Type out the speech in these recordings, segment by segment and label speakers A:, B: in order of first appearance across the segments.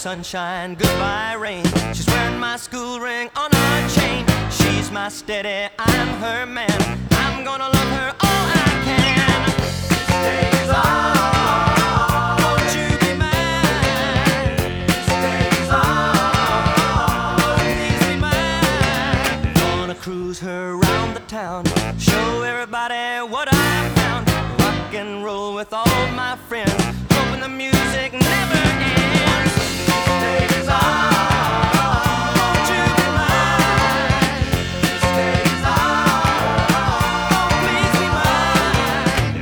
A: sunshine, goodbye rain. She's wearing my school ring on her chain. She's my steady, I'm her man. I'm gonna love her all I can. This day's on, won't you be mine? This day's on, please be mine. Gonna cruise her around the town, show everybody what I found. Rock and roll with all my friends, hoping the music never ends. This day's on, won't you be mine? This day's on, please be mine.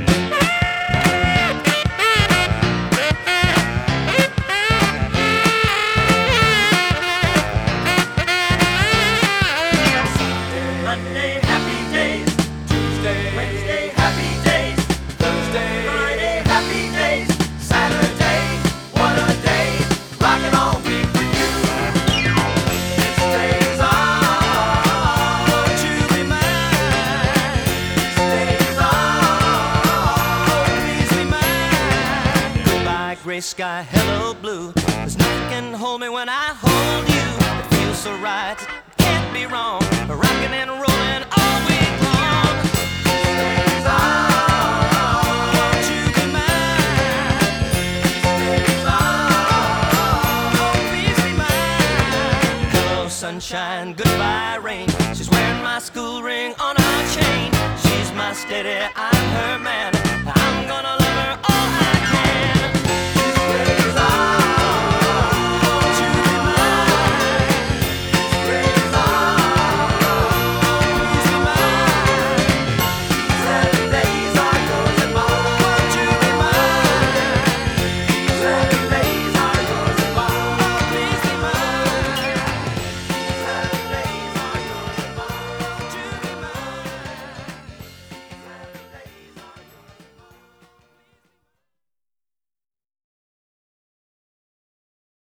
A: Monday, happy days. Tuesday, Wednesday, happy days. Thursday, Friday, happy days. Saturday, what a day. Rockin' all week with you. This day's on, won't you be mine? This day's on, please be mine. Goodbye, gray sky, hello, blue. There's nothing can hold me when I hold you. It feels so right, it can't be wrong. Rockin' and rollin' all week long. This day's on, won't you be mine? This day's on, please be mine. Hello, sunshine, goodbye rain. She's wearing my school ring on her chain. She's my steady eye.